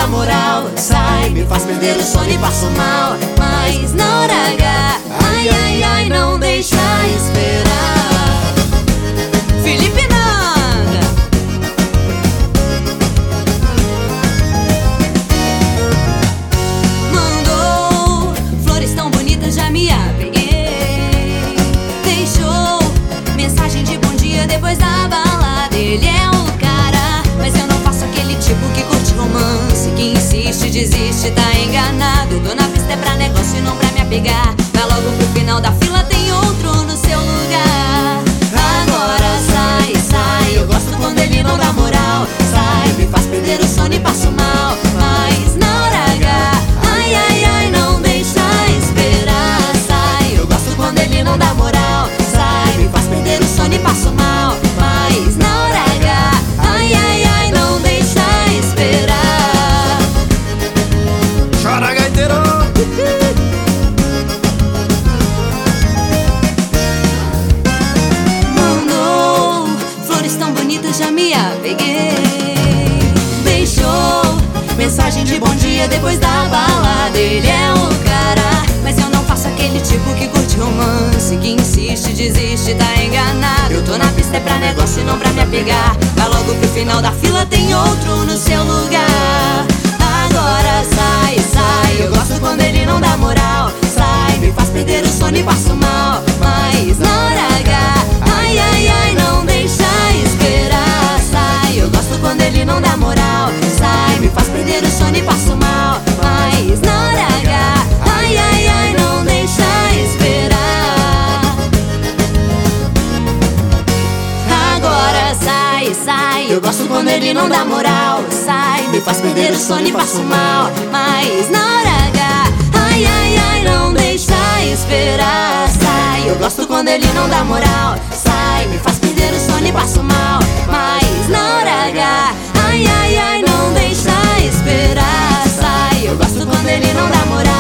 moral, sai, me faz perder o sono e passo mal. Mas na hora H, ai, ai, ai, não deixa esperar. Felipe Nanda. Mandou flores tão bonitas, já me apeguei. Deixou mensagem de bom dia depois da balada. Ele é o cara, mas eu não faço aquele tipo que curte romance, que insiste, desiste, tá enganado. Tô na pista é pra negócio e não pra me apegar. Vai logo pro final da fila, tem outro no seu lugar. Agora sai, sai, eu gosto quando ele não dá moral. Sai, me faz perder o sono e passo mal. Mas na hora H, ai, ai, ai, não deixa esperar. Sai, eu gosto quando ele não dá moral. Sai, me faz perder o sono e passo mal. Mas na hora H, ai, ai, ai, não deixa esperar. Chora, gaiteiro! Mandou flores tão bonitas, já me apeguei. Deixou mensagem de bom dia depois da balada. Ele é o cara, mas eu não faço aquele tipo que curte romance, que insiste, desiste, tá enganado. Eu tô na pista é pra negócio e não pra me apegar. Vai logo pro final da fila, tem outro no seu lugar. Agora sai, sai, eu gosto quando ele não dá moral. Sai, me faz perder o sono e passo mal. Mas na hora H, ai, ai, ai, não deixa esperar. Sai, eu gosto quando ele não dá moral. Sai, me faz perder o sono e passo mal. Mas na hora H, ai, ai, ai, não deixa esperar. Agora sai, sai, eu gosto quando ele não dá moral. Sai, me faz perder o sono e passo mal. Mas na hora H, ai, ai, ai, não deixa esperar. Sai, eu gosto quando ele não dá moral. Sai, me faz perder o sono e passo mal. Mas na hora H, ai, ai, ai, não deixa esperar. Sai, eu gosto quando ele não dá moral.